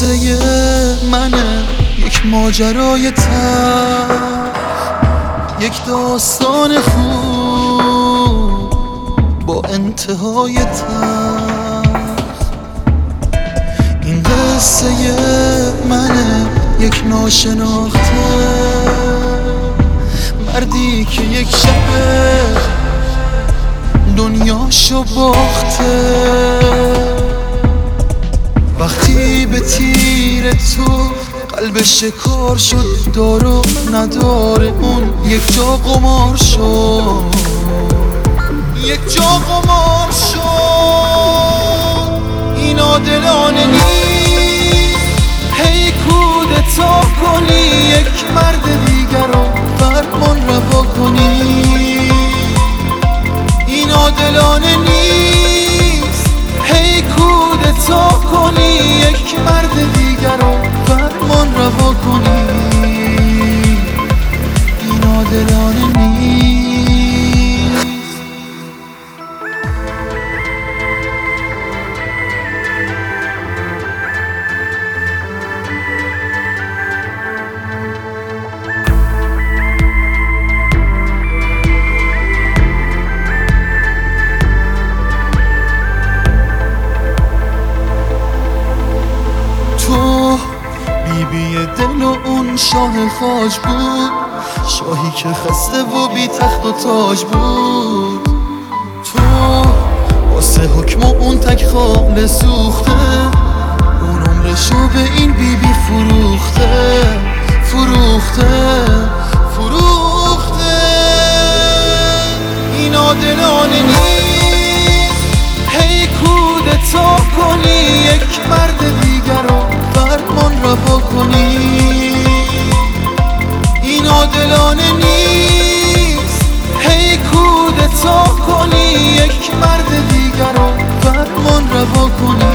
قصه منه، یک ماجرای تلخ، یک داستان خوب با انتهای تلخ. این قصه منه، یک ناشناخته، مردی که یک شب دنیاشو باخته. وقتی به تیر تو قلبش شکار شد، دارو نداره اون یک جا قمار شد، یک جا قمار شد. این عادلانه نیست هی کودتا کنی، یک مرد دیگر رو فرمان روا کنی. این عادلانه نیست هی کودتا کنی، یک مرد دیگر رو فرمان روا کنی. این عادلانه نیست. بیبی دل و اون شاه خاج بود، شاهی که خسته و بی تخت و تاج بود. تو واسه حکم و اون تک خاله سوخته، اون عمرشو به این بیبی فروخته، فروخته، فروخته. این عادلانه نیست هی کودتا کنی، یک مرد دیگر رو فرمان روا کنی. این عادلانه نیست هی کودتا کنی، یک مرد دیگر رو فرمان روا کنی.